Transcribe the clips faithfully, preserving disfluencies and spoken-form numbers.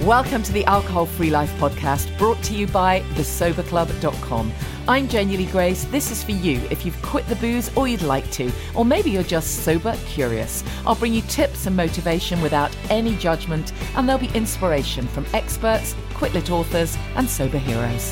Welcome to the Alcohol Free Life podcast, brought to you by the sober club dot com. I'm Genuinely Grace. This is for you if you've quit the booze or you'd like to, or maybe you're just sober curious. I'll bring you tips and motivation without any judgment, and there'll be inspiration from experts, quit-lit authors, and sober heroes.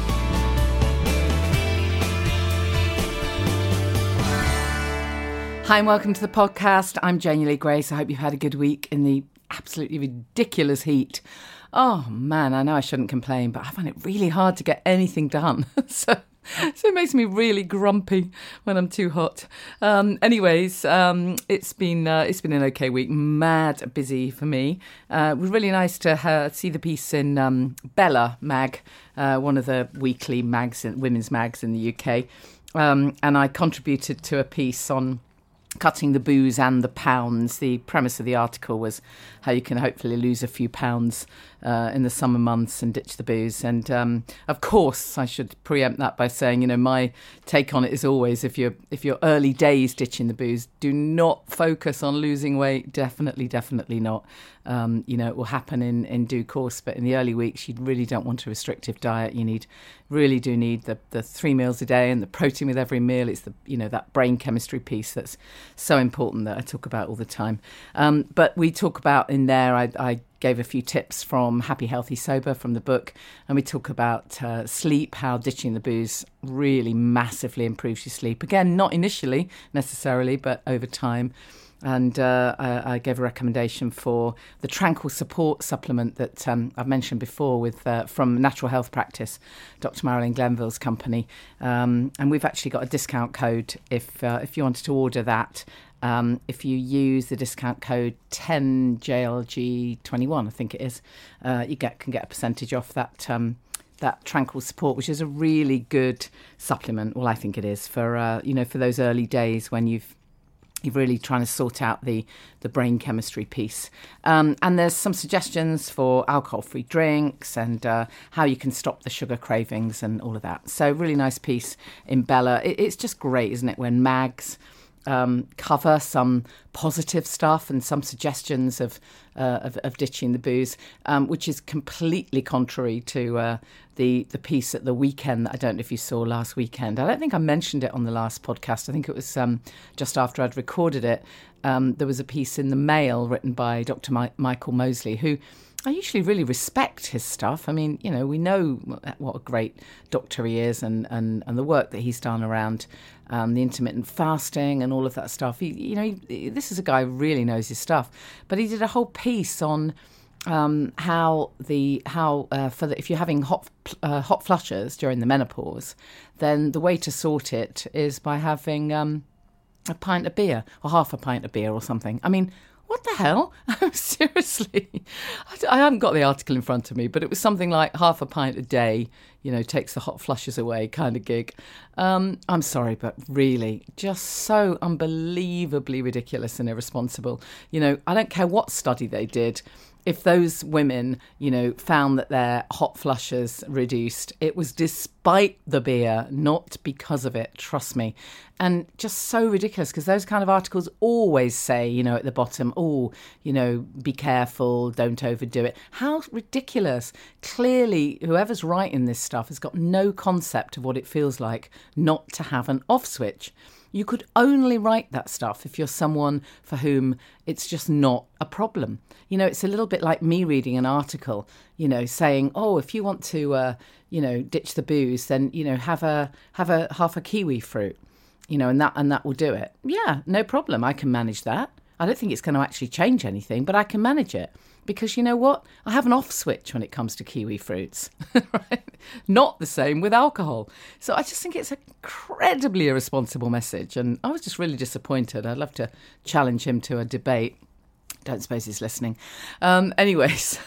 Hi and welcome to the podcast. I'm Genuinely Grace. I hope you've had a good week in the absolutely ridiculous heat. Oh man, I know I shouldn't complain, but I find it really hard to get anything done. so, so it makes me really grumpy when I'm too hot. Um, anyways, um, it's been uh, it's been an okay week. Mad busy for me. Uh, it was really nice to uh, see the piece in um, Bella Mag, uh, one of the weekly mags, women's mags in the U K, um, and I contributed to a piece on cutting the booze and the pounds. The premise of the article was how you can hopefully lose a few pounds uh, in the summer months and ditch the booze. And um, of course, I should preempt that by saying, you know, my take on it is always, if you're if you're early days ditching the booze, do not focus on losing weight. Definitely, definitely not. Um, you know, it will happen in, in due course, but in the early weeks, you really don't want a restrictive diet. You need, really do need the, the three meals a day and the protein with every meal. It's the, you know, that brain chemistry piece that's so important that I talk about all the time. Um, but we talk about in there, I, I gave a few tips from Happy, Healthy, Sober from the book. And we talk about uh, sleep, how ditching the booze really massively improves your sleep. Again, not initially necessarily, but over time. And uh, I, I gave a recommendation for the Tranquil Support supplement that um, I've mentioned before with uh, from Natural Health Practice, Doctor Marilyn Glenville's company. Um, and we've actually got a discount code if uh, if you wanted to order that. Um, if you use the discount code ten J L G twenty-one, I think it is, uh, you get can get a percentage off that um, that Tranquil Support, which is a really good supplement. Well, I think it is for uh, you know for those early days when you've You're really trying to sort out the, the brain chemistry piece. Um, and there's some suggestions for alcohol-free drinks and uh, how you can stop the sugar cravings and all of that. So really nice piece in Bella. It, it's just great, isn't it, when mags um, cover some positive stuff and some suggestions of uh, of, of ditching the booze, um, which is completely contrary to uh, the the piece at the weekend that I don't know if you saw last weekend. I don't think I mentioned it on the last podcast. I think it was um, just after I'd recorded it. Um, there was a piece in the Mail written by Doctor My- Michael Mosley, who I usually really respect his stuff. I mean, you know, we know what a great doctor he is and, and, and the work that he's done around um, the intermittent fasting and all of that stuff. He, you know, he, this is a guy who really knows his stuff. But he did a whole piece on um, how the how uh, for the, if you're having hot uh, hot flushes during the menopause, then the way to sort it is by having um, a pint of beer or half a pint of beer or something. I mean, what the hell? Seriously. I haven't got the article in front of me, but it was something like half a pint a day, you know, takes the hot flushes away kind of gig. Um, I'm sorry, but really, just so unbelievably ridiculous and irresponsible. You know, I don't care what study they did. If those women, you know, found that their hot flushes reduced, it was despite the beer, not because of it, trust me. And just so ridiculous, because those kind of articles always say, you know, at the bottom, oh, you know, be careful, don't overdo it. How ridiculous. Clearly, whoever's writing this stuff has got no concept of what it feels like not to have an off switch. You could only write that stuff if you're someone for whom it's just not a problem. You know, it's a little bit like me reading an article, you know, saying, oh, if you want to, uh, you know, ditch the booze, then, you know, have a have a half a kiwi fruit, you know, and that and that will do it. Yeah, no problem. I can manage that. I don't think it's going to actually change anything, but I can manage it. Because you know what? I have an off switch when it comes to kiwi fruits. Right? Not the same with alcohol. So I just think it's an incredibly irresponsible message. And I was just really disappointed. I'd love to challenge him to a debate. Don't suppose he's listening. Um, anyways,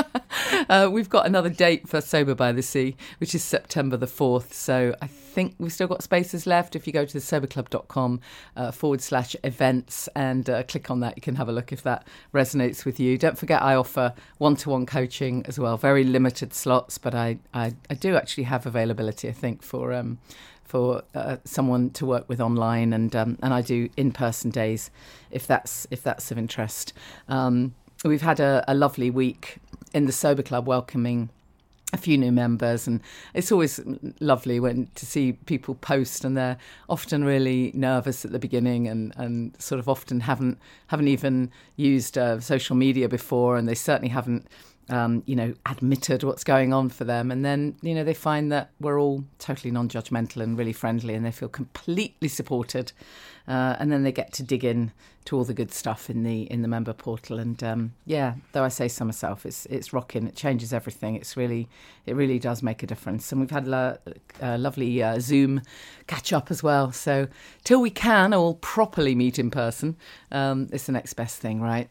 uh, we've got another date for Sober by the Sea, which is September the fourth. So I think we've still got spaces left. If you go to the sober club dot com uh, forward slash events and uh, click on that, you can have a look if that resonates with you. Don't forget, I offer one-to-one coaching as well. Very limited slots, but I, I, I do actually have availability, I think, for... Um, for uh, someone to work with online, and um, and I do in-person days if that's if that's of interest. Um, we've had a, a lovely week in the Sober Club welcoming a few new members, and it's always lovely when to see people post, and they're often really nervous at the beginning, and, and sort of often haven't haven't even used uh, social media before, and they certainly haven't um, you know admitted what's going on for them, and then you know they find that we're all totally non-judgmental and really friendly, and they feel completely supported, uh, and then they get to dig in to all the good stuff in the in the member portal. And um, yeah, though I say so myself, it's it's rocking. It changes everything. It's really it really does make a difference. And we've had a, a lovely uh, Zoom catch up as well. So till we can all properly meet in person, um, it's the next best thing, right?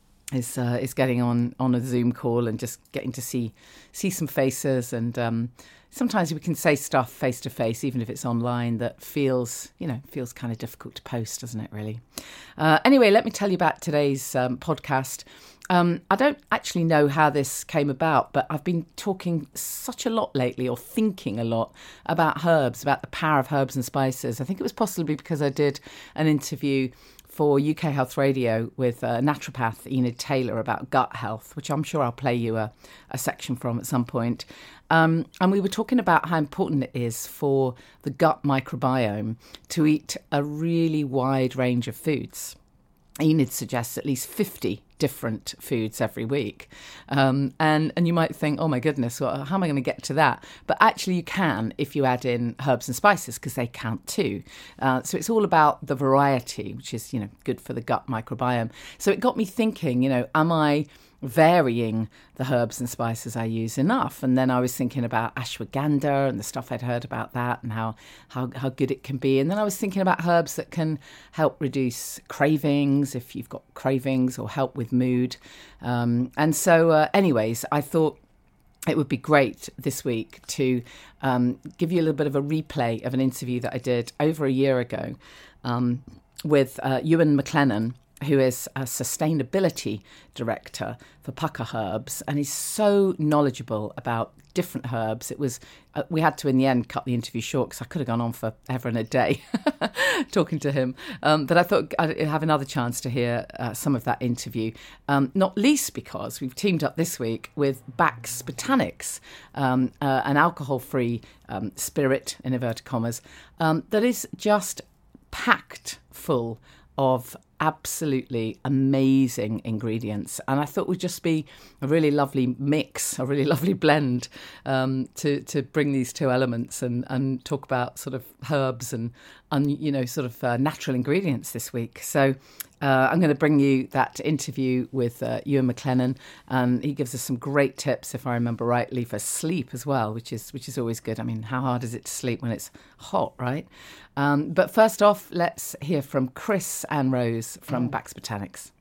Is uh, is getting on on a Zoom call and just getting to see see some faces, and um, sometimes we can say stuff face to face, even if it's online, that feels you know feels kind of difficult to post, doesn't it? Really. Uh, anyway, let me tell you about today's um, podcast. Um, I don't actually know how this came about, but I've been talking such a lot lately, or thinking a lot about herbs, about the power of herbs and spices. I think it was possibly because I did an interview for U K Health Radio with uh, naturopath Enid Taylor about gut health, which I'm sure I'll play you a, a section from at some point. Um, and we were talking about how important it is for the gut microbiome to eat a really wide range of foods. Enid suggests at least fifty different foods every week. Um, and, and you might think, oh my goodness, well, how am I going to get to that? But actually you can if you add in herbs and spices, because they count too. Uh, so it's all about the variety, which is, you know, good for the gut microbiome. So it got me thinking, you know, am I varying the herbs and spices I use enough? And then I was thinking about ashwagandha and the stuff I'd heard about that, and how, how, how good it can be. And then I was thinking about herbs that can help reduce cravings, if you've got cravings, or help with mood. Um, and so uh, anyways, I thought it would be great this week to um, give you a little bit of a replay of an interview that I did over a year ago um, with uh, Ewan McLennan, who is a sustainability director for Pukka Herbs, and he's so knowledgeable about different herbs. It was uh, we had to in the end cut the interview short because I could have gone on for ever and a day talking to him. Um, but I thought I'd have another chance to hear uh, some of that interview, um, not least because we've teamed up this week with Bax Botanics, um, uh, an alcohol-free um, spirit, in inverted commas, um, that is just packed full of absolutely amazing ingredients, and I thought would just be a really lovely mix, a really lovely blend um, to to bring these two elements and and talk about sort of herbs and and you know sort of uh, natural ingredients this week. So uh, I'm going to bring you that interview with uh, Ewan McLennan, and he gives us some great tips, if I remember rightly, for sleep as well, which is which is always good. I mean, how hard is it to sleep when it's hot, right? Um, but first off, let's hear from Chris and Rose from Bax Botanics.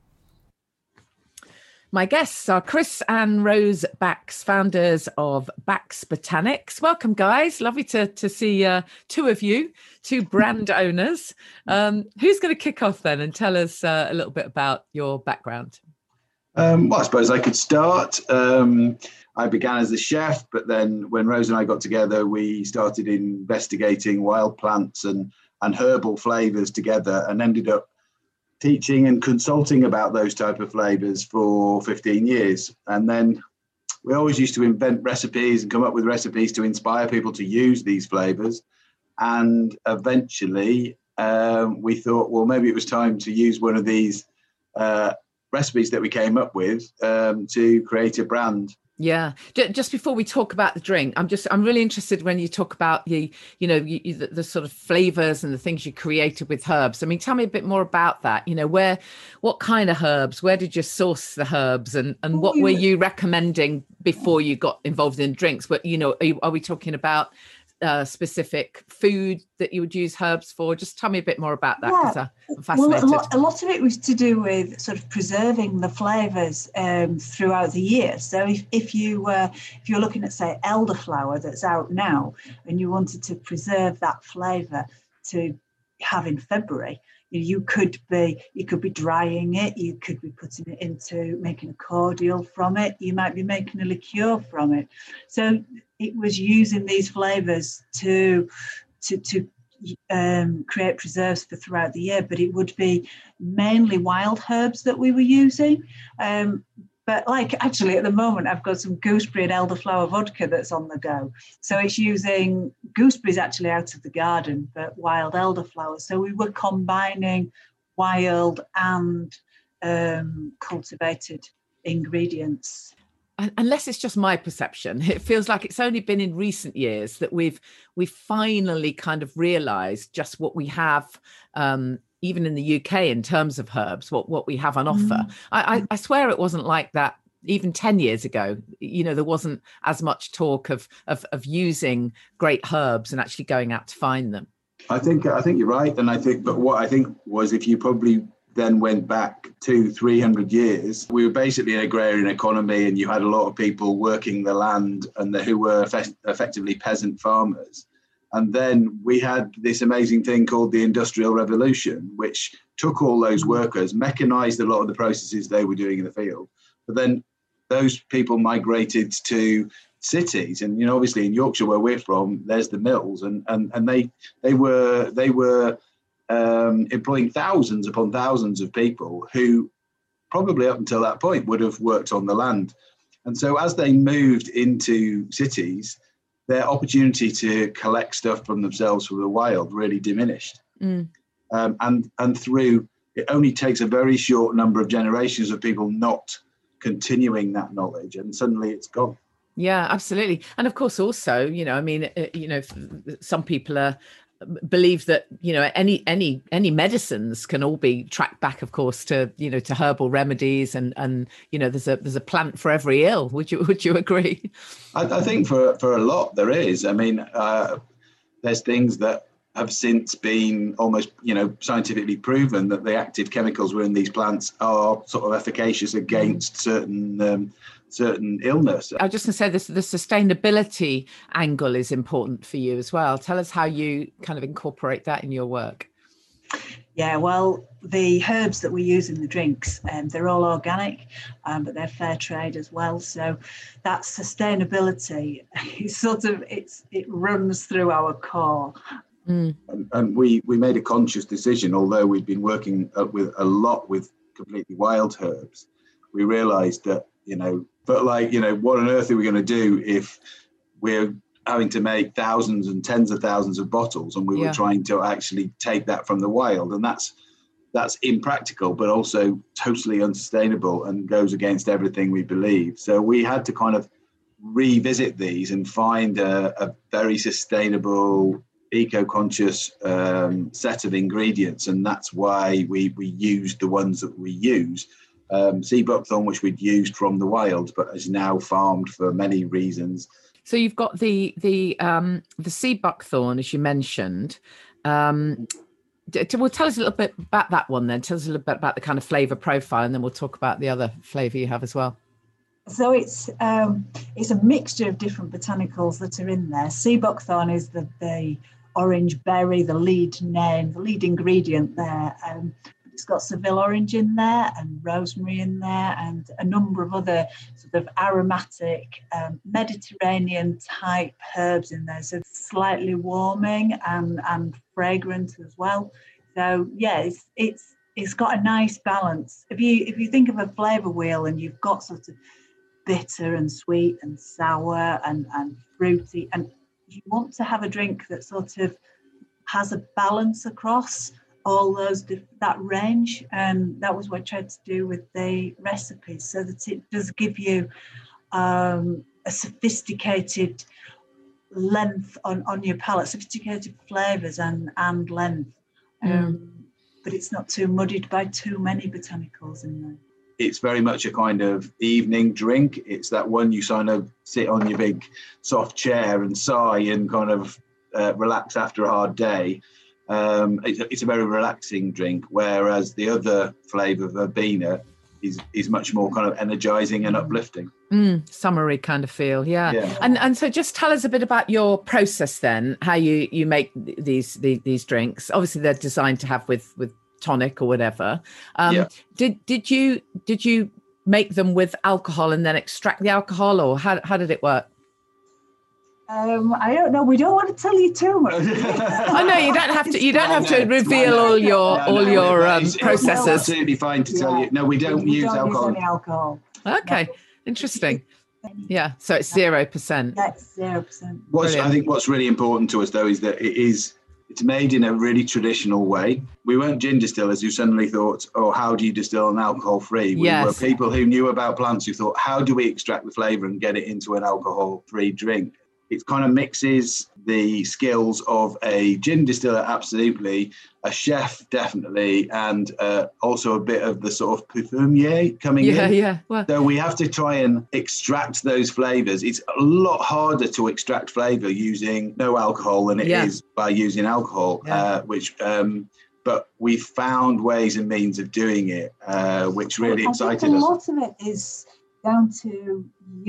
My guests are Chris and Rose Bax, founders of Bax Botanics. Welcome, guys. Lovely to, to see uh, two of you, two brand owners. Um, who's going to kick off then and tell us uh, a little bit about your background? Um, well, I suppose I could start. Um, I began as a chef, but then when Rose and I got together, we started investigating wild plants and, and herbal flavours together, and ended up teaching and consulting about those type of flavours for fifteen years. And then we always used to invent recipes and come up with recipes to inspire people to use these flavours. And eventually um, we thought, well, maybe it was time to use one of these uh, recipes that we came up with um, to create a brand. Yeah. Just before we talk about the drink, I'm just, I'm really interested when you talk about the, you know, you, you, the, the sort of flavors and the things you created with herbs. I mean, tell me a bit more about that. You know, where, what kind of herbs, where did you source the herbs, and, and what were you recommending before you got involved in drinks? But, you know, are, you, are we talking about uh, specific food that you would use herbs for? Just tell me a bit more about that, because yeah. I'm fascinated. Well, a lot, a lot of it was to do with sort of preserving the flavours um, throughout the year. So if, if you uh, if you're looking at, say, elderflower that's out now, and you wanted to preserve that flavour to have in February, you could be you could be drying it, you could be putting it into making a cordial from it, you might be making a liqueur from it. So it was using these flavours to to to um, create preserves for throughout the year, but it would be mainly wild herbs that we were using. Um, But like actually at the moment, I've got some gooseberry and elderflower vodka that's on the go. So it's using gooseberries actually out of the garden, but wild elderflowers. So we were combining wild and um, cultivated ingredients. Unless it's just my perception, it feels like it's only been in recent years that we've we've finally kind of realised just what we have, um, even in the U K in terms of herbs, what, what we have on offer. Mm. I, I swear it wasn't like that even ten years ago. You know, there wasn't as much talk of, of of using great herbs and actually going out to find them. I think I think you're right, and I think, but what I think was if you probably then went back two, three hundred years, we were basically an agrarian economy, and you had a lot of people working the land and the, who were effect, effectively peasant farmers. And then we had this amazing thing called the Industrial Revolution, which took all those workers, mechanized a lot of the processes they were doing in the field. But then those people migrated to cities, and you know, obviously in Yorkshire, where we're from, there's the mills, and and and they they were they were. Um, employing thousands upon thousands of people who probably up until that point would have worked on the land. And so as they moved into cities, their opportunity to collect stuff from themselves from the wild really diminished. Mm. Um, and, and through, it only takes a very short number of generations of people not continuing that knowledge, and suddenly it's gone. Yeah, absolutely. And of course, also, you know, I mean, uh, you know, some people are believe that, you know, any any any medicines can all be tracked back, of course, to, you know, to herbal remedies, and and you know, there's a there's a plant for every ill. Would you would you agree? I, I think for for a lot there is. I mean, uh, there's things that have since been almost, you know, scientifically proven that the active chemicals within these plants are sort of efficacious against certain um, certain illness. I was just going to say this, the sustainability angle is important for you as well. Tell us how you kind of incorporate that in your work. Yeah, well, the herbs that we use in the drinks, um, they're all organic, um, but they're fair trade as well. So that sustainability is sort of, it's it runs through our core. Mm. And, and we, we made a conscious decision, although we'd been working with a lot with completely wild herbs, we realised that, you know, but like, you know, what on earth are we going to do if we're having to make thousands and tens of thousands of bottles, and we yeah. were trying to actually take that from the wild, and that's that's impractical, but also totally unsustainable and goes against everything we believe. So we had to kind of revisit these and find a, a very sustainable, eco-conscious um, set of ingredients, and that's why we we used the ones that we use. Um, sea buckthorn, which we'd used from the wild, but is now farmed for many reasons. So you've got the the um, the sea buckthorn, as you mentioned. Um, d- well, tell us a little bit about that one then. Tell us a little bit about the kind of flavour profile, and then we'll talk about the other flavour you have as well. So it's um, it's a mixture of different botanicals that are in there. Sea buckthorn is the, the orange berry, the lead name, the lead ingredient there. Um, It's got Seville orange in there and rosemary in there and a number of other sort of aromatic um, Mediterranean type herbs in there. So slightly warming and, and fragrant as well. So yeah, it's it's it's got a nice balance. If you if you think of a flavour wheel and you've got sort of bitter and sweet and sour and, and fruity, and you want to have a drink that sort of has a balance across all those that range, and that was what I tried to do with the recipes, so that it does give you um, a sophisticated length on, on your palate, sophisticated flavours and, and length, um, mm. but it's not too muddied by too many botanicals in there. It's very much a kind of evening drink. It's that one you kind of sit on your big soft chair and sigh and kind of uh, relax after a hard day. Um, it's, a, it's a very relaxing drink, whereas the other flavour, verbena, is is much more kind of energising and uplifting. Mm, summery kind of feel, yeah. yeah. And and so just tell us a bit about your process then, how you you make these these, these drinks. Obviously, they're designed to have with with tonic or whatever. Um, yeah. Did did you did you make them with alcohol and then extract the alcohol, or how how did it work? Um, I don't know. We don't want to tell you too much. Oh no, you don't have to. You don't have to reveal all your all your um, processes. Absolutely fine to tell yeah. you. No, we don't we use don't alcohol. Use any alcohol. Okay, interesting. Yeah, so it's zero percent. That's zero percent. What's, I think what's really important to us, though, is that it is it's made in a really traditional way. We weren't gin distillers who suddenly thought, oh, how do you distill an alcohol-free? We Yes. were people who knew about plants who thought, how do we extract the flavour and get it into an alcohol-free drink? It kind of mixes the skills of a gin distiller, absolutely, a chef, definitely, and uh, also a bit of the sort of perfumier coming Yeah, in. yeah. Well, So we have to try and extract those flavours. It's a lot harder to extract flavour using no alcohol than it Yeah. is by using alcohol, Yeah. uh, which... Um, but we found ways and means of doing it, uh, which really I excited think a us. lot of it is down to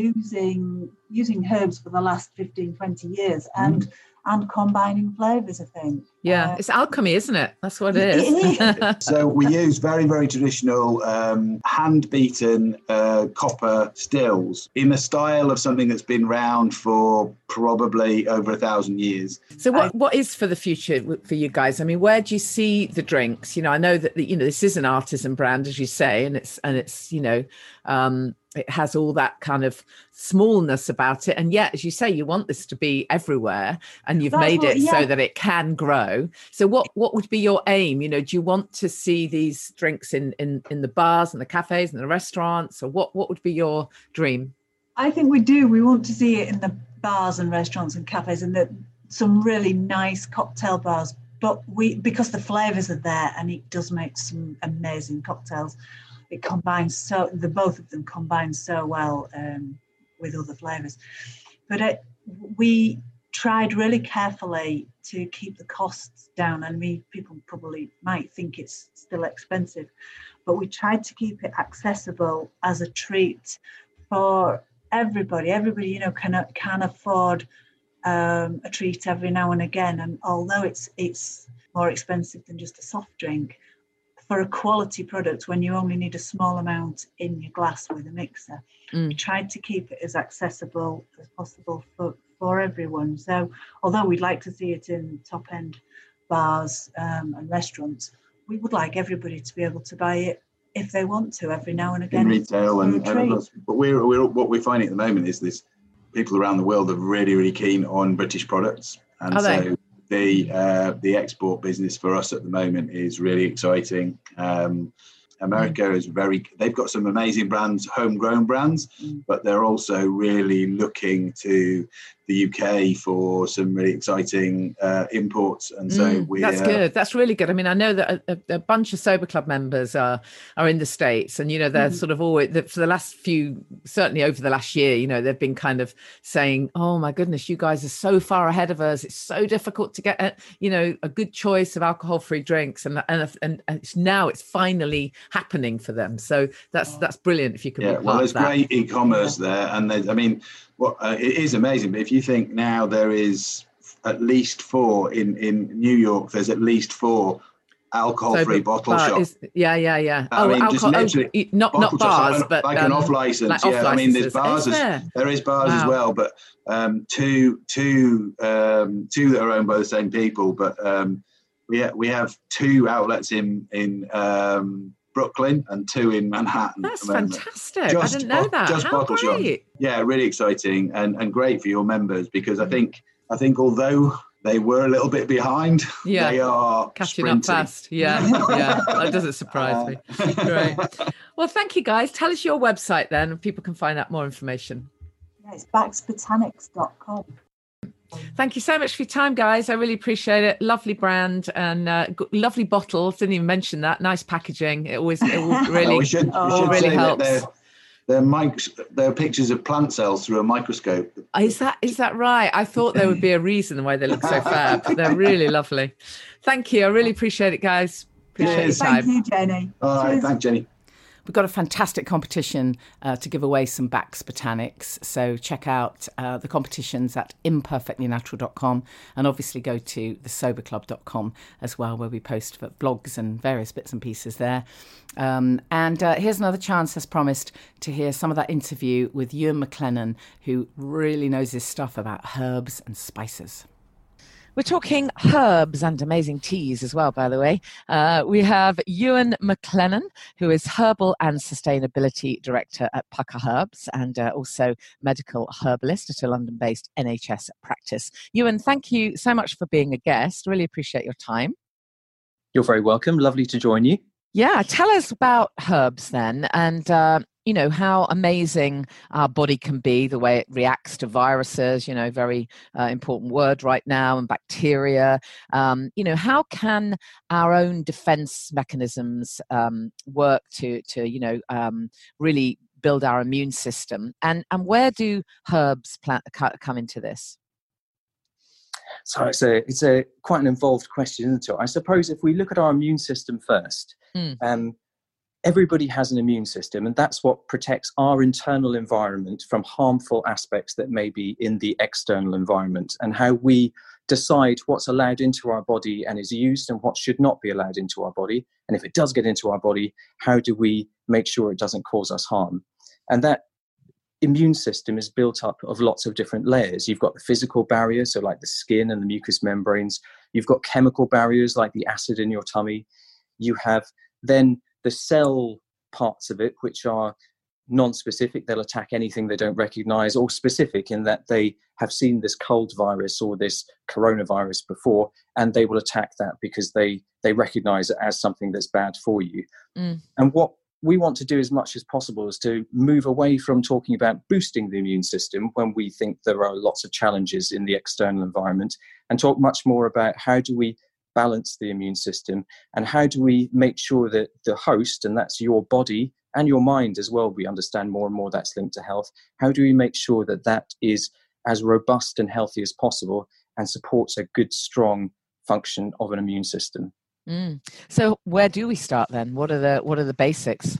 using using herbs for the last fifteen, twenty years and and combining flavours, I think. yeah, Uh, it's alchemy, isn't it? That's what it It is. So we use very, very traditional um, hand-beaten uh, copper stills in the style of something that's been round for probably over a thousand years. So what, what is for the future w- for you guys? I mean, where do you see the drinks? You know, I know that, you know, this is an artisan brand, as you say, and it's, and it's, you know, um, it has all that kind of smallness about it. And yet, as you say, you want this to be everywhere and you've That's made what- it so yeah. that it can grow. So what, what would be your aim? You know, do you want to see these drinks in, in, in the bars and the cafes and the restaurants, or what, what would be your dream? I think we do. We want to see it in the bars and restaurants and cafes and the, some really nice cocktail bars. But we, because the flavours are there and it does make some amazing cocktails. It combines so the both of them combine so well um, with other flavours. But it, we tried really carefully to keep the costs down. I mean, people probably might think it's still expensive, but we tried to keep it accessible as a treat for everybody. Everybody, you know, can can afford um, a treat every now and again. And although it's it's more expensive than just a soft drink, for a quality product, when you only need a small amount in your glass with a mixer, Mm. we tried to keep it as accessible as possible for, for everyone. So although we'd like to see it in top-end bars um, and restaurants, we would like everybody to be able to buy it if they want to every now and again. In retail and, for a and treat. but we're, we're what we're finding at the moment is this people around the world are really really keen on British products, and Are so they? the uh, the export business for us at the moment is really exciting. Um, America mm. is very they've got some amazing brands, homegrown brands, mm. but they're also really looking to the U K for some really exciting uh, imports, and so mm, we that's uh, good. That's really good. I mean, I know that a, a bunch of Sober Club members are are in the States, and you know they're mm. sort of always for the last few, certainly over the last year, you know, they've been kind of saying, "Oh my goodness, you guys are so far ahead of us. It's so difficult to get, a, you know, a good choice of alcohol-free drinks," and and and, and it's now it's finally happening for them. So that's that's brilliant. If you could, yeah, be part well, there's of that. great e-commerce there, and there's, I mean. Well, uh, it is amazing, but if you think now there is at least four in, in New York, there's at least four alcohol-free so, bottle bar, shops. Is, yeah, yeah, yeah. I oh, mean, alcohol, just literally oh, not not bars, shops, but like um, an off-license. like yeah, off I mean, there's licenses. bars. Is As, there? there is bars Wow. as well, but um, two, two, um, two that are owned by the same people. But um, we ha- we have two outlets in in. Um, Brooklyn and two in Manhattan. That's fantastic. Just I didn't know bo- that. Just How bottle shops. great. Yeah, really exciting and, and great for your members, because I think I think although they were a little bit behind, yeah. they are catching sprinting. up fast. Yeah, yeah. That doesn't surprise me. Great. Well, thank you guys. Tell us your website then, and people can find out more information. Yeah, it's bax botanics dot com. Thank you so much for your time, guys. I really appreciate it. Lovely brand and uh, g- lovely bottles. Didn't even mention that. Nice packaging. It always, it will really, oh, we should, we oh, should really say helps. That they're, they're, mic- they're pictures of plant cells through a microscope. Is that is that right? I thought there would be a reason why they look so fab. They're really lovely. Thank you. I really appreciate it, guys. Appreciate your Cheers. time. Thank you, Jenny. All right, Cheers. thanks, Jenny. We've got a fantastic competition uh, to give away some Bax Botanics. So check out uh, the competitions at imperfectly natural dot com, and obviously go to the sober club dot com as well, where we post for blogs and various bits and pieces there. Um, and uh, here's another chance, as promised, to hear some of that interview with Ewan McLennan, who really knows his stuff about herbs and spices. We're talking herbs and amazing teas as well, by the way. Uh, we have Ewan McLennan, who is Herbal and Sustainability Director at Pukka Herbs and uh, also medical herbalist at a London-based N H S practice. Ewan, thank you so much for being a guest. Really appreciate your time. You're very welcome. Lovely to join you. Yeah, tell us about herbs then, and uh, you know, how amazing our body can be, the way it reacts to viruses, you know, very uh, important word right now, and bacteria. Um, you know, how can our own defense mechanisms um, work to, to you know, um, really build our immune system? And, and where do herbs plant, come into this? So it's a it's a quite an involved question, isn't it? I suppose if we look at our immune system first, mm. um, everybody has an immune system, and that's what protects our internal environment from harmful aspects that may be in the external environment, and how we decide what's allowed into our body and is used and what should not be allowed into our body. And if it does get into our body, how do we make sure it doesn't cause us harm? And that immune system is built up of lots of different layers. You've got the physical barriers, so like the skin and the mucous membranes. You've got chemical barriers like the acid in your tummy. You have then the cell parts of it, which are non-specific. They'll attack anything they don't recognize, or specific in that they have seen this cold virus or this coronavirus before, and they will attack that because they, they recognize it as something that's bad for you. Mm. And what we want to do as much as possible is to move away from talking about boosting the immune system when we think there are lots of challenges in the external environment, and talk much more about how do we balance the immune system, and how do we make sure that the host, and that's your body and your mind as well, we understand more and more that's linked to health, how do we make sure that that is as robust and healthy as possible and supports a good, strong function of an immune system? Mm. So where do we start then? What are the what are the basics?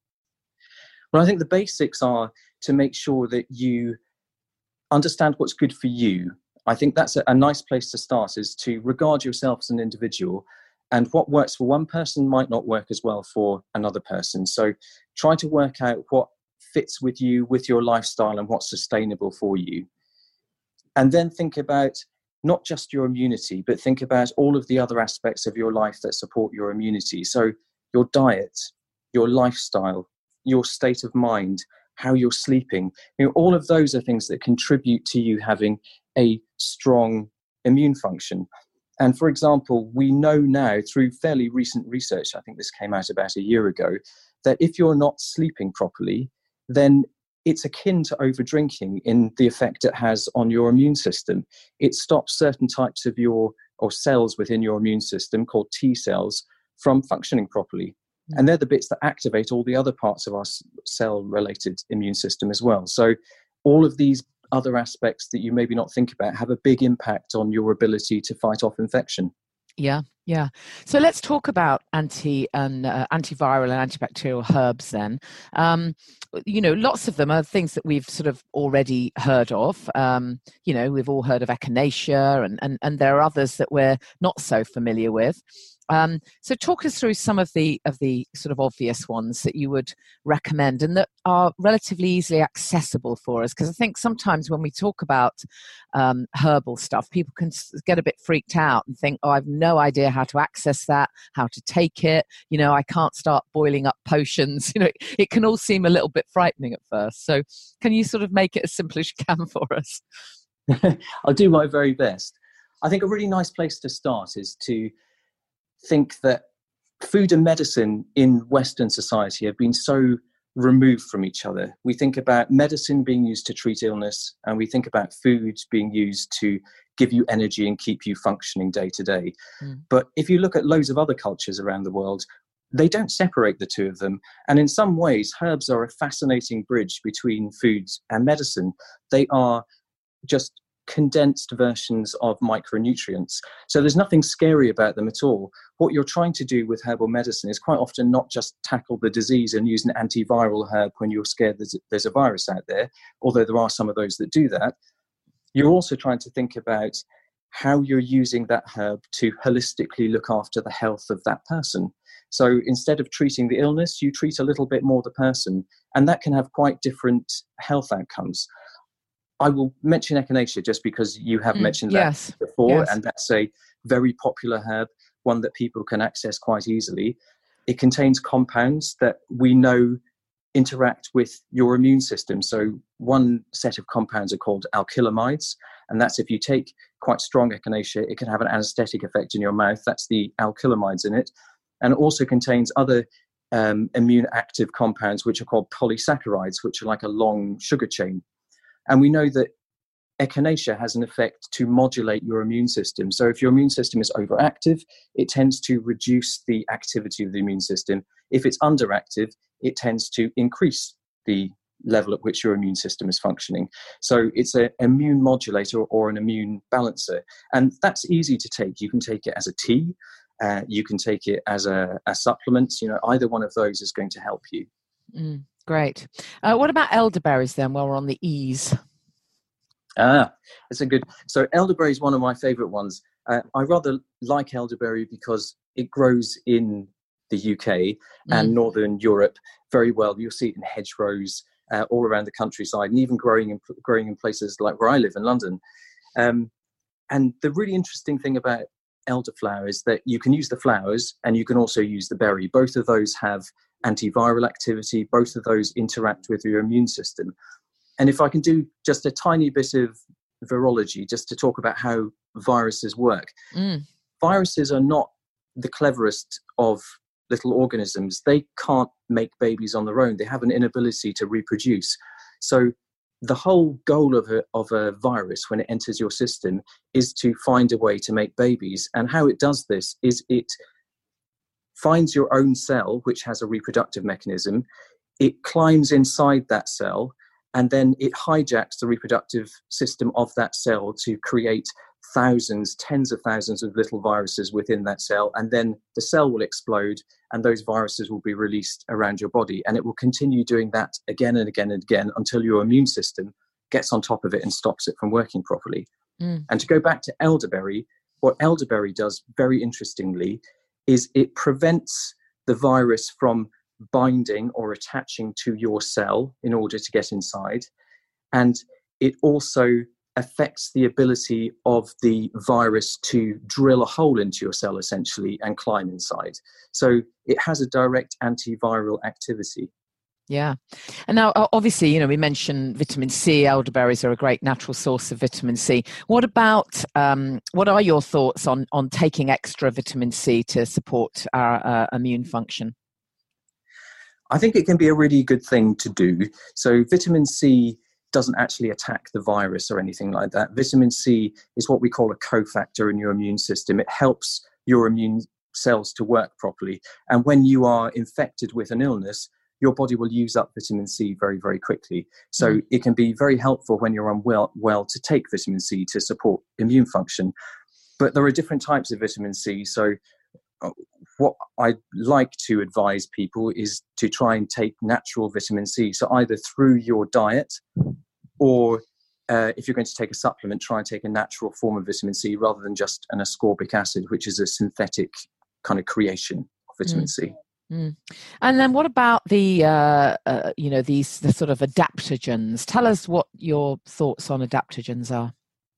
Well, I think the basics are to make sure that you understand what's good for you. I think that's a, a nice place to start, is to regard yourself as an individual, and what works for one person might not work as well for another person. So try to work out what fits with you, with your lifestyle, and what's sustainable for you. And then think about not just your immunity, but think about all of the other aspects of your life that support your immunity. So your diet, your lifestyle, your state of mind, how you're sleeping, you know, all of those are things that contribute to you having a strong immune function. And for example, we know now through fairly recent research, I think this came out about a year ago, that if you're not sleeping properly, then it's akin to overdrinking in the effect it has on your immune system. It stops certain types of your or cells within your immune system, called T cells, from functioning properly. Mm. And they're the bits that activate all the other parts of our cell-related immune system as well. So all of these other aspects that you maybe not think about have a big impact on your ability to fight off infection. Yeah, yeah. So let's talk about anti and uh, antiviral and antibacterial herbs then. Um, you know, lots of them are things that we've sort of already heard of. Um, you know, we've all heard of echinacea, and, and, and there are others that we're not so familiar with. Um, so talk us through some of the of the sort of obvious ones that you would recommend and that are relatively easily accessible for us. Because I think sometimes when we talk about um, herbal stuff, people can get a bit freaked out and think, oh, I've no idea how to access that, how to take it. You know, I can't start boiling up potions. You know, it can all seem a little bit frightening at first. So can you sort of make it as simple as you can for us? I'll do my very best. I think a really nice place to start is to think that food and medicine in Western society have been so removed from each other. We think about medicine being used to treat illness, and we think about food being used to give you energy and keep you functioning day to day. Mm. But if you look at loads of other cultures around the world, they don't separate the two of them. And in some ways, herbs are a fascinating bridge between food and medicine. They are just condensed versions of micronutrients. So there's nothing scary about them at all. What you're trying to do with herbal medicine is quite often not just tackle the disease and use an antiviral herb when you're scared there's, there's a virus out there, although there are some of those that do that. You're also trying to think about how you're using that herb to holistically look after the health of that person. So instead of treating the illness, you treat a little bit more the person, and that can have quite different health outcomes. I will mention echinacea just because you have mm, mentioned that yes, before, yes. and that's a very popular herb, one that people can access quite easily. It contains compounds that we know interact with your immune system. So one set of compounds are called alkylamides, and that's if you take quite strong echinacea, it can have an anesthetic effect in your mouth. That's the alkylamides in it. And it also contains other um, immune active compounds, which are called polysaccharides, which are like a long sugar chain. And we know that echinacea has an effect to modulate your immune system. So if your immune system is overactive, it tends to reduce the activity of the immune system. If it's underactive, it tends to increase the level at which your immune system is functioning. So it's an immune modulator or an immune balancer. And that's easy to take. You can take it as a tea. Uh, you can take it as a, a supplement. You know, either one of those is going to help you. Mm, great. Uh, what about elderberries then, while we're on the E's? Ah, that's a good. So elderberry is one of my favorite ones. Uh, I rather like elderberry because it grows in the U K and mm. Northern Europe very well. You'll see it in hedgerows uh, all around the countryside, and even growing in growing in places like where I live in London. Um, and the really interesting thing about elderflower is that you can use the flowers and you can also use the berry. Both of those have antiviral activity. Both of those interact with your immune system. And if I can do just a tiny bit of virology, just to talk about how viruses work. Mm. Viruses are not the cleverest of little organisms. They can't make babies on their own. They have an inability to reproduce. So the whole goal of a, of a virus when it enters your system is to find a way to make babies. And how it does this is it finds your own cell, which has a reproductive mechanism. It climbs inside that cell, and then it hijacks the reproductive system of that cell to create thousands, tens of thousands of little viruses within that cell. And then the cell will explode and those viruses will be released around your body. And it will continue doing that again and again and again until your immune system gets on top of it and stops it from working properly. Mm. And to go back to elderberry, what elderberry does very interestingly is it prevents the virus from binding or attaching to your cell in order to get inside. And it also affects the ability of the virus to drill a hole into your cell essentially and climb inside. So it has a direct antiviral activity. Yeah. And now, obviously, you know, we mentioned vitamin C. Elderberries are a great natural source of vitamin C. What about, um, what are your thoughts on, on taking extra vitamin C to support our uh, immune function? I think it can be a really good thing to do. So vitamin C doesn't actually attack the virus or anything like that. Vitamin C is what we call a cofactor in your immune system. It helps your immune cells to work properly. And when you are infected with an illness, your body will use up vitamin C very, very quickly. So mm. it can be very helpful when you're unwell well, to take vitamin C to support immune function. But there are different types of vitamin C. So what I like to advise people is to try and take natural vitamin C. So either through your diet or uh, if you're going to take a supplement, try and take a natural form of vitamin C rather than just an ascorbic acid, which is a synthetic kind of creation of vitamin mm. C. Mm. And then what about the, uh, uh, you know, these the sort of adaptogens? Tell us what your thoughts on adaptogens are.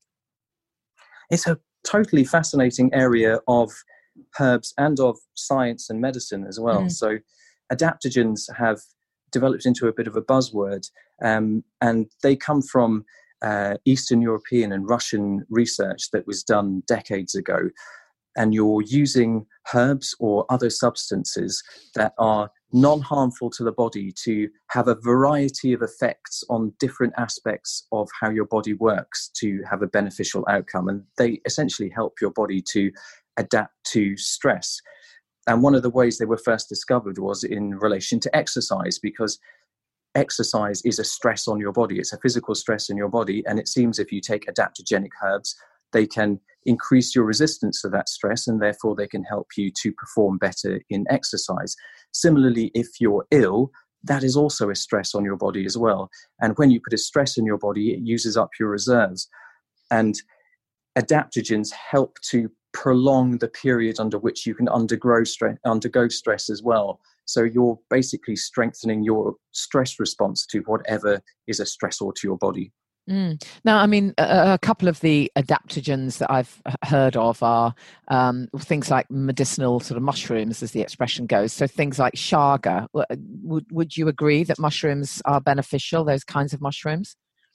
It's a totally fascinating area of herbs and of science and medicine as well. Mm. So adaptogens have developed into a bit of a buzzword, um, and they come from uh, Eastern European and Russian research that was done decades ago. And you're using herbs or other substances that are non-harmful to the body to have a variety of effects on different aspects of how your body works to have a beneficial outcome. And they essentially help your body to adapt to stress. And one of the ways they were first discovered was in relation to exercise, because exercise is a stress on your body. It's a physical stress in your body. And it seems if you take adaptogenic herbs, they can increase your resistance to that stress, and therefore they can help you to perform better in exercise. Similarly, if you're ill, that is also a stress on your body as well. And when you put a stress in your body, it uses up your reserves. And adaptogens help to prolong the period under which you can undergo stress, undergo stress as well. So you're basically strengthening your stress response to whatever is a stressor to your body. Mm. Now, I mean, a, a couple of the adaptogens that I've heard of are um, things like medicinal sort of mushrooms, as the expression goes. So things like chaga. Would would you agree that mushrooms are beneficial? Those kinds of mushrooms?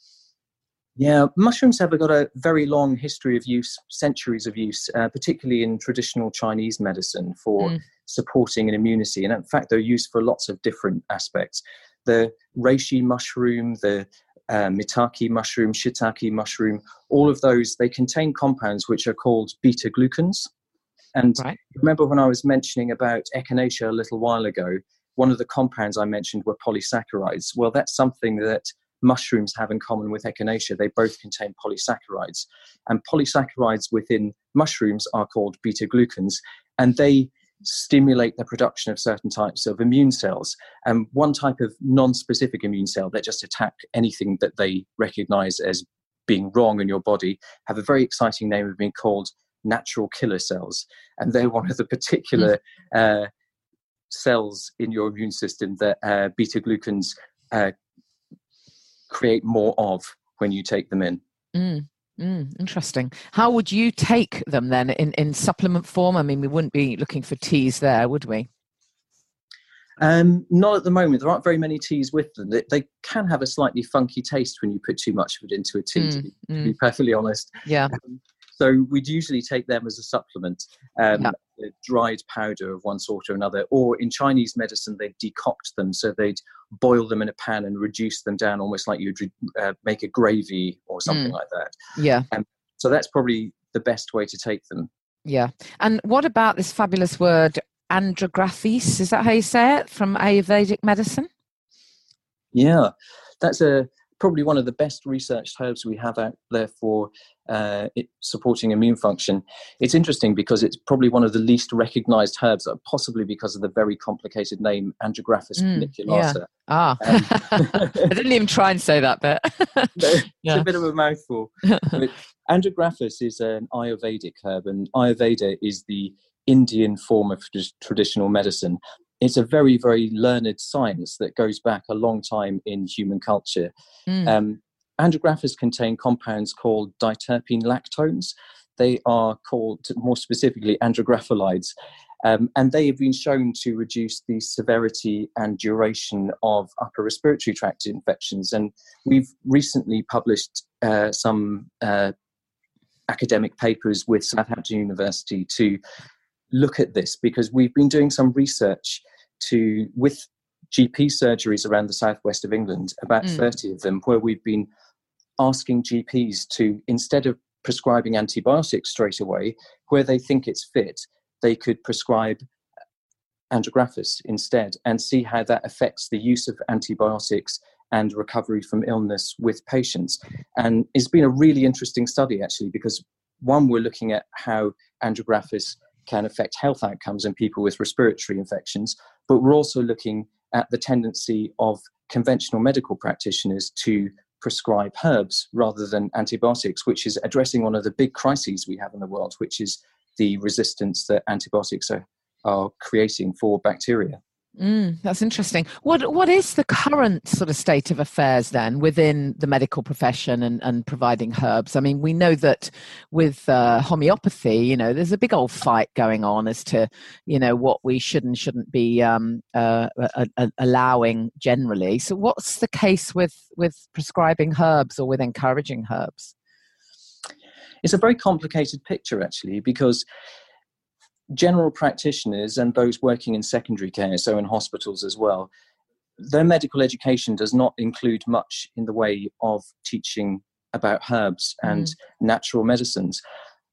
Yeah, mushrooms have got a very long history of use, centuries of use, uh, particularly in traditional Chinese medicine for mm. supporting an immunity. And in fact, they're used for lots of different aspects. The reishi mushroom, the uh, mitake mushroom, shiitake mushroom, all of those, they contain compounds which are called beta-glucans. And right. remember when I was mentioning about echinacea a little while ago, one of the compounds I mentioned were polysaccharides. Well, that's something that mushrooms have in common with echinacea. They both contain polysaccharides. And polysaccharides within mushrooms are called beta-glucans, and they stimulate the production of certain types of immune cells. And one type of non-specific immune cell that just attack anything that they recognize as being wrong in your body have a very exciting name of being called natural killer cells. And they're one of the particular mm. uh, cells in your immune system that uh, beta-glucans uh, create more of when you take them in. Mm. Mm, interesting. How would you take them then in, in supplement form? I mean, we wouldn't be looking for teas there, would we? Um, not at the moment. There aren't very many teas with them. They, they can have a slightly funky taste when you put too much of it into a tea, mm, to, be, mm. to be perfectly honest. Yeah. Um, so we'd usually take them as a supplement, um, yeah. a dried powder of one sort or another. Or in Chinese medicine, they'd decoct them. So they'd boil them in a pan and reduce them down almost like you'd uh, make a gravy or something mm. like that. Yeah. Um, so that's probably the best way to take them. Yeah. And what about this fabulous word andrographis? Is that how you say it, from Ayurvedic medicine? Yeah, that's a probably one of the best researched herbs we have out there for uh, it supporting immune function. It's interesting because it's probably one of the least recognized herbs, possibly because of the very complicated name Andrographis mm, paniculata. Yeah. Ah, um, I didn't even try and say that bit. It's yeah. a bit of a mouthful. But Andrographis is an Ayurvedic herb, and Ayurveda is the Indian form of traditional medicine. It's a very, very learned science that goes back a long time in human culture. Mm. Um, andrographis contain compounds called diterpene lactones. They are called, more specifically, andrographolides. Um, and they have been shown to reduce the severity and duration of upper respiratory tract infections. And we've recently published uh, some uh, academic papers with Southampton University to look at this, because we've been doing some research to with G P surgeries around the southwest of England, about mm. thirty of them, where we've been asking G Ps to, instead of prescribing antibiotics straight away, where they think it's fit, they could prescribe andrographis instead, and see how that affects the use of antibiotics and recovery from illness with patients. And it's been a really interesting study, actually, because one, we're looking at how andrographis can affect health outcomes in people with respiratory infections, but we're also looking at the tendency of conventional medical practitioners to prescribe herbs rather than antibiotics, which is addressing one of the big crises we have in the world, which is the resistance that antibiotics are, are creating for bacteria. Mm, that's interesting. What what is the current sort of state of affairs then within the medical profession and, and providing herbs? I mean, we know that with uh, homeopathy, you know, there's a big old fight going on as to, you know, what we should and shouldn't be um, uh, uh, uh, allowing generally. So what's the case with, with prescribing herbs or with encouraging herbs? It's a very complicated picture, actually, because general practitioners and those working in secondary care, so in hospitals as well, their medical education does not include much in the way of teaching about herbs and mm. natural medicines.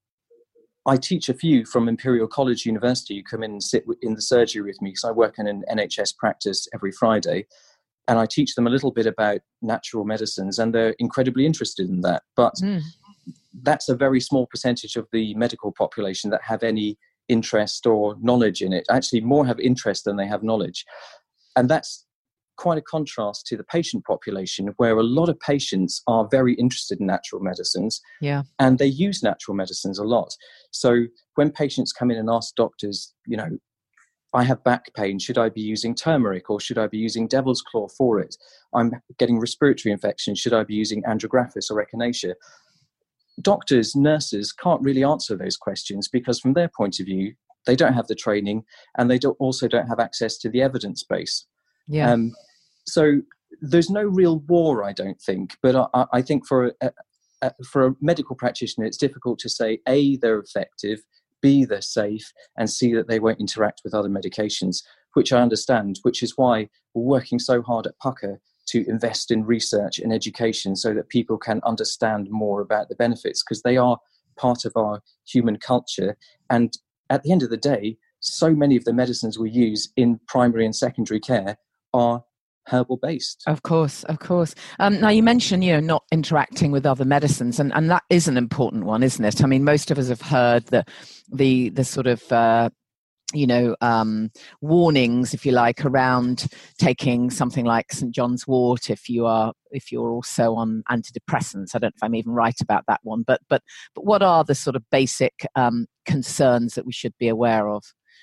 I teach a few from Imperial College University who come in and sit in the surgery with me, because I work in an N H S practice every Friday, and I teach them a little bit about natural medicines, and they're incredibly interested in that. But mm. that's a very small percentage of the medical population that have any interest or knowledge in it. Actually, more have interest than they have knowledge. And that's quite a contrast to the patient population, where a lot of patients are very interested in natural medicines. Yeah. And they use natural medicines a lot. So when patients come in and ask doctors, you know, I have back pain. Should I be using turmeric or should I be using devil's claw for it? I'm getting respiratory infection. Should I be using andrographis or echinacea? Doctors, nurses can't really answer those questions because from their point of view, they don't have the training and they don't, also don't have access to the evidence base. Yeah. Um, so there's no real war, I don't think. But I, I think for a, a, for a medical practitioner, it's difficult to say, A, they're effective, B, they're safe, and C, that they won't interact with other medications, which I understand, which is why we're working so hard at Pucker to invest in research and education so that people can understand more about the benefits, because they are part of our human culture. And at the end of the day, so many of the medicines we use in primary and secondary care are herbal based. Of course, of course. Um, now you mentioned, you know, not interacting with other medicines, and, and that is an important one, isn't it? I mean, most of us have heard the the the sort of uh, you know um, warnings, if you like, around taking something like Saint John's wort if you are if you're also on antidepressants. I don't know if I'm even right about that one, but but but what are the sort of basic um, concerns that we should be aware of?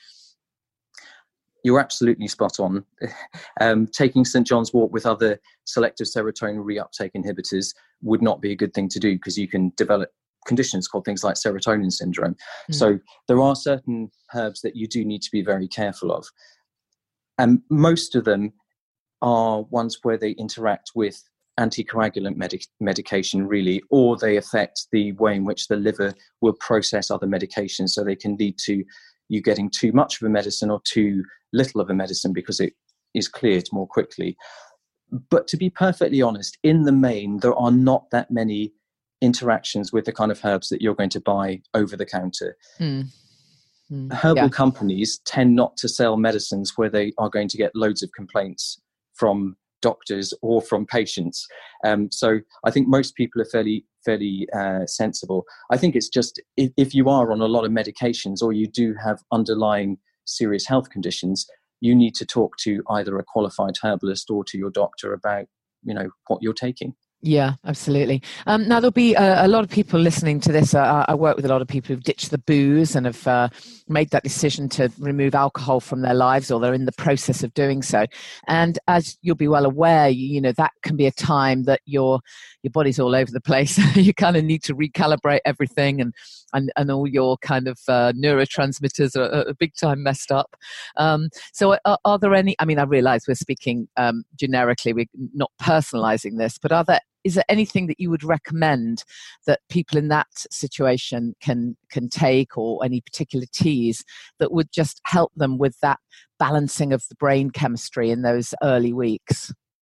You're absolutely spot on. Um, taking Saint John's wort with other selective serotonin reuptake inhibitors would not be a good thing to do, because you can develop conditions called things like serotonin syndrome. Mm. So there are certain herbs that you do need to be very careful of. And most of them are ones where they interact with anticoagulant medic- medication, really, or they affect the way in which the liver will process other medications. So they can lead to you getting too much of a medicine or too little of a medicine because it is cleared more quickly. But to be perfectly honest, in the main, there are not that many interactions with the kind of herbs that you're going to buy over the counter. Mm. Mm. Herbal yeah. companies tend not to sell medicines where they are going to get loads of complaints from doctors or from patients. Um, so I think most people are fairly fairly uh, sensible. I think it's just if, if you are on a lot of medications or you do have underlying serious health conditions, you need to talk to either a qualified herbalist or to your doctor about, you know, what you're taking. Yeah, absolutely. Um, now, there'll be a, a lot of people listening to this. Uh, I work with a lot of people who've ditched the booze and have uh, made that decision to remove alcohol from their lives, or they're in the process of doing so. And as you'll be well aware, you, you know, that can be a time that your your body's all over the place. You kind of need to recalibrate everything, and and, and all your kind of uh, neurotransmitters are, are big time messed up. Um, so are, are there any, I mean, I realise we're speaking um, generically, we're not personalising this, but are there is there anything that you would recommend that people in that situation can can take, or any particular teas that would just help them with that balancing of the brain chemistry in those early weeks?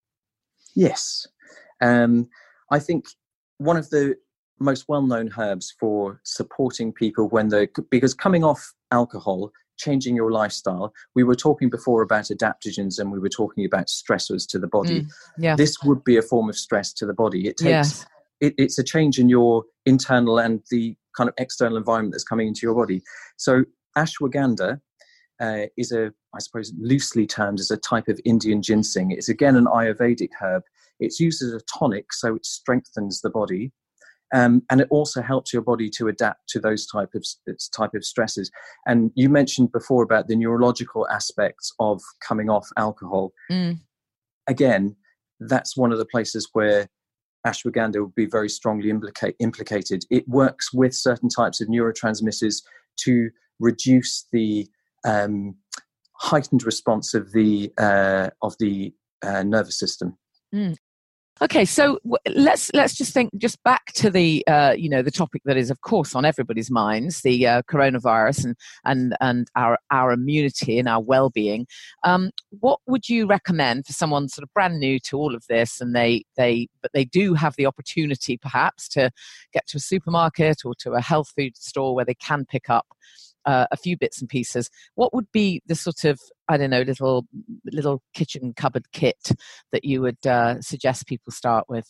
Yes. Um, I think one of the most well-known herbs for supporting people when they're, because coming off alcohol, changing your lifestyle, we were talking before about adaptogens and we were talking about stressors to the body. Mm, yeah. This would be a form of stress to the body. It takes yes. it, it's a change in your internal and the kind of external environment that's coming into your body. So ashwagandha uh, is a, I suppose, loosely termed as a type of Indian ginseng. It's again an Ayurvedic herb. It's used as a tonic, so it strengthens the body. Um, and it also helps your body to adapt to those type of type of stresses. And you mentioned before about the neurological aspects of coming off alcohol. Mm. Again, that's one of the places where ashwagandha would be very strongly implicate, implicated. It works with certain types of neurotransmitters to reduce the um, heightened response of the uh, of the uh, nervous system. Mm. Okay, so let's let's just think just back to the uh, you know the topic that is of course on everybody's minds, the uh, coronavirus and and and our our immunity and our well-being. Um, what would you recommend for someone sort of brand new to all of this, and they they but they do have the opportunity perhaps to get to a supermarket or to a health food store where they can pick up Uh, a few bits and pieces? What would be the sort of, I don't know, little little kitchen cupboard kit that you would uh, suggest people start with?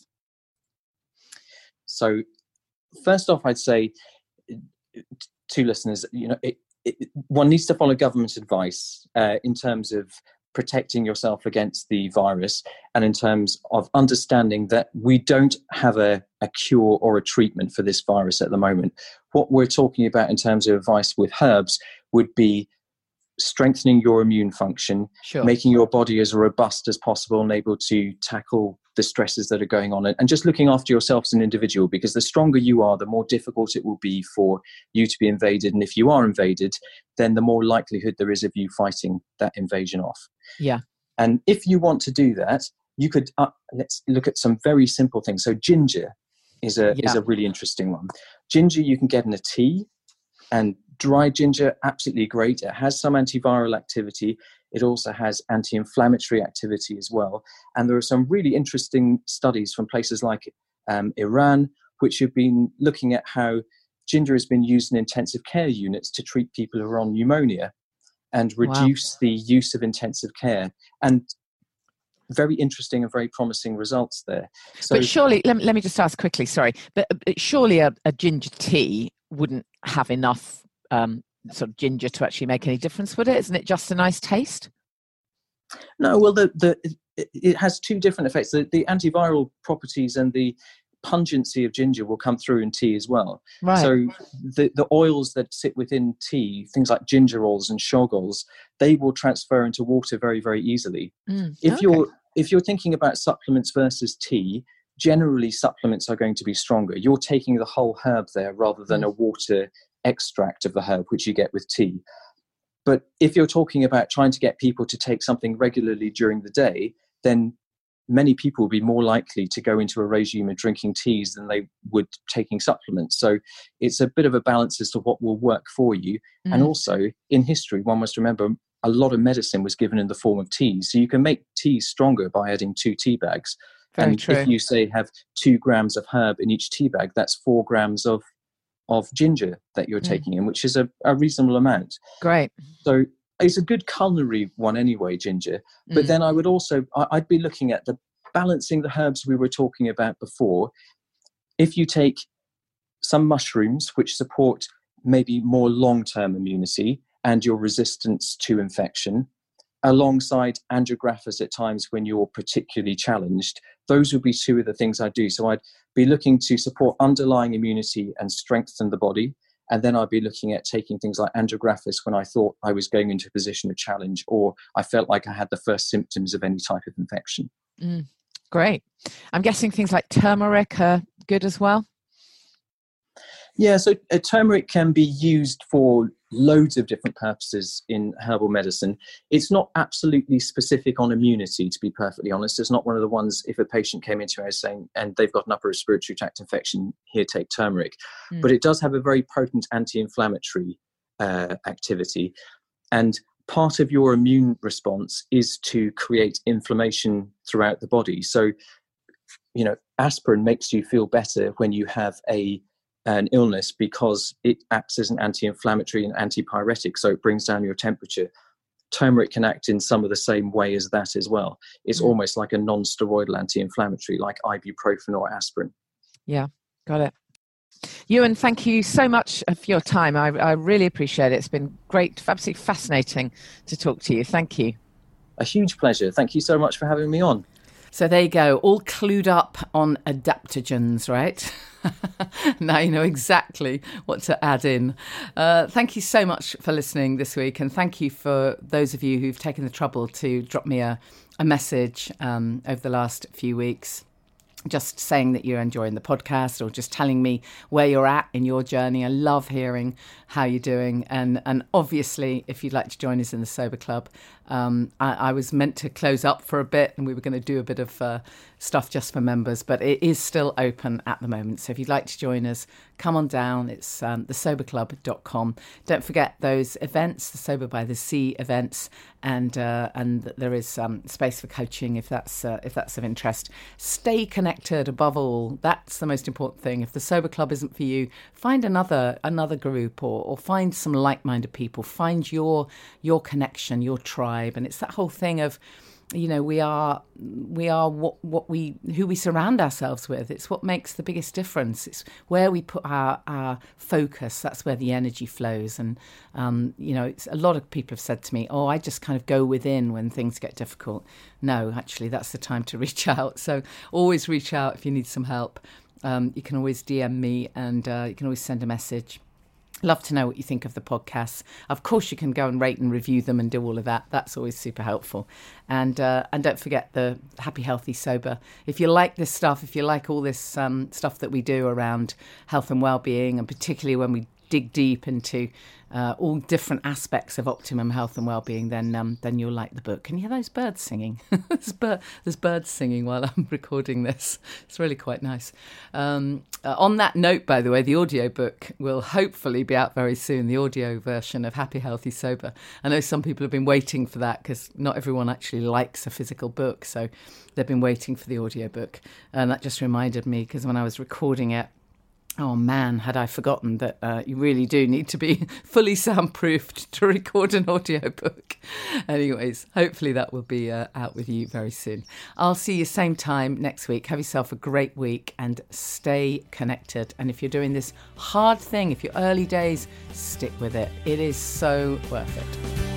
So first off, I'd say to listeners, you know, it, it, one needs to follow government advice uh, in terms of protecting yourself against the virus, and in terms of understanding that we don't have a, a cure or a treatment for this virus at the moment. What we're talking about in terms of advice with herbs would be strengthening your immune function, sure. making your body as robust as possible and able to tackle the stresses that are going on, and just looking after yourself as an individual, because the stronger you are, the more difficult it will be for you to be invaded. And if you are invaded, then the more likelihood there is of you fighting that invasion off. Yeah. And if you want to do that, you could, uh, let's look at some very simple things. So ginger is a, yeah. is a really interesting one. Ginger you can get in a tea, and dry ginger, absolutely great. It has some antiviral activity. It also has anti-inflammatory activity as well. And there are some really interesting studies from places like um, Iran, which have been looking at how ginger has been used in intensive care units to treat people who are on pneumonia and reduce wow. the use of intensive care. And very interesting and very promising results there. So, but surely, let me, let me just ask quickly, sorry, but, but surely a, a ginger tea wouldn't have enough um, sort of ginger to actually make any difference, would it? Isn't it just a nice taste? No, well, the, the it, it has two different effects. The, the antiviral properties and the pungency of ginger will come through in tea as well. Right. So the, the oils that sit within tea, things like ginger oils and shog oils, they will transfer into water very, very easily. Mm, if okay. you're if you're thinking about supplements versus tea, generally supplements are going to be stronger. You're taking the whole herb there rather than mm. a water extract of the herb, which you get with tea. But if you're talking about trying to get people to take something regularly during the day, then many people will be more likely to go into a regime of drinking teas than they would taking supplements. So it's a bit of a balance as to what will work for you. Mm. And also in history, one must remember a lot of medicine was given in the form of teas. So you can make teas stronger by adding two tea bags. Very and true. If you say have two grams of herb in each tea bag, that's four grams of of ginger that you're mm. taking in, which is a, a reasonable amount. Great. So it's a good culinary one anyway, ginger. But mm. then I would also, I'd be looking at the balancing the herbs we were talking about before. If you take some mushrooms, which support maybe more long-term immunity and your resistance to infection, alongside andrographis at times when you're particularly challenged, those would be two of the things I do. So I'd be looking to support underlying immunity and strengthen the body. And then I'd be looking at taking things like andrographis when I thought I was going into a position of challenge, or I felt like I had the first symptoms of any type of infection. Mm, great. I'm guessing things like turmeric are good as well? Yeah, so uh, turmeric can be used for loads of different purposes in herbal medicine. It's not absolutely specific on immunity, to be perfectly honest. It's not one of the ones, if a patient came into me saying, and they've got an upper respiratory tract infection, here, take turmeric. Mm. But it does have a very potent anti-inflammatory uh, activity. And part of your immune response is to create inflammation throughout the body. So, you know, aspirin makes you feel better when you have a an illness because it acts as an anti-inflammatory and antipyretic, so it brings down your temperature. Turmeric can act in some of the same way as that as well. It's mm. almost like a non-steroidal anti-inflammatory, like ibuprofen or aspirin. Yeah, got it. Ewan, thank you so much for your time. I, I really appreciate it. It's been great, absolutely fascinating to talk to you. Thank you. A huge pleasure. Thank you so much for having me on. So there you go, all clued up on adaptogens, right? Now you know exactly what to add in. Uh, thank you so much for listening this week, and thank you for those of you who've taken the trouble to drop me a, a message um, over the last few weeks, just saying that you're enjoying the podcast or just telling me where you're at in your journey. I love hearing how you're doing. And and obviously, if you'd like to join us in the Sober Club, um, I, I was meant to close up for a bit and we were going to do a bit of uh, stuff just for members, but it is still open at the moment. So if you'd like to join us, come on down. It's um, the sober club dot com. Don't forget those events, the Sober by the Sea events, and uh, and there is um, space for coaching if that's uh, if that's of interest. Stay connected above all. That's the most important thing. If the Sober Club isn't for you, find another another group or, or find some like-minded people. Find your your connection, your tribe, and it's that whole thing of, you know, we are we are what what we who we surround ourselves with. It's what makes the biggest difference. It's where we put our our focus. That's where the energy flows. And um, you know, it's, a lot of people have said to me, "Oh, I just kind of go within when things get difficult." No, actually, that's the time to reach out. So always reach out if you need some help. Um, you can always D M me, and uh, you can always send a message. Love to know what you think of the podcasts. Of course, you can go and rate and review them and do all of that. That's always super helpful. And uh, and don't forget the Happy, Healthy, Sober. If you like this stuff, if you like all this um, stuff that we do around health and well-being, and particularly when we dig deep into uh, all different aspects of optimum health and well-being, then um, then you'll like the book. Can you hear those birds singing? there's, bir- there's birds singing while I'm recording this. It's really quite nice. Um, uh, on that note, by the way, the audiobook will hopefully be out very soon, the audio version of Happy, Healthy, Sober. I know some people have been waiting for that because not everyone actually likes a physical book, so they've been waiting for the audiobook. And that just reminded me, because when I was recording it, oh man, had I forgotten that uh, you really do need to be fully soundproofed to record an audiobook. Anyways, hopefully that will be uh, out with you very soon. I'll see you same time next week. Have yourself a great week and stay connected. And if you're doing this hard thing, if you're early days, stick with it. It is so worth it.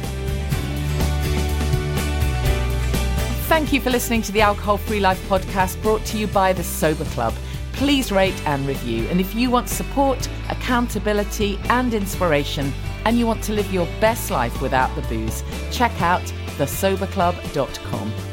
Thank you for listening to the Alcohol Free Life podcast, brought to you by the Sober Club. Please rate and review. And if you want support, accountability and inspiration, and you want to live your best life without the booze, check out the sober club dot com.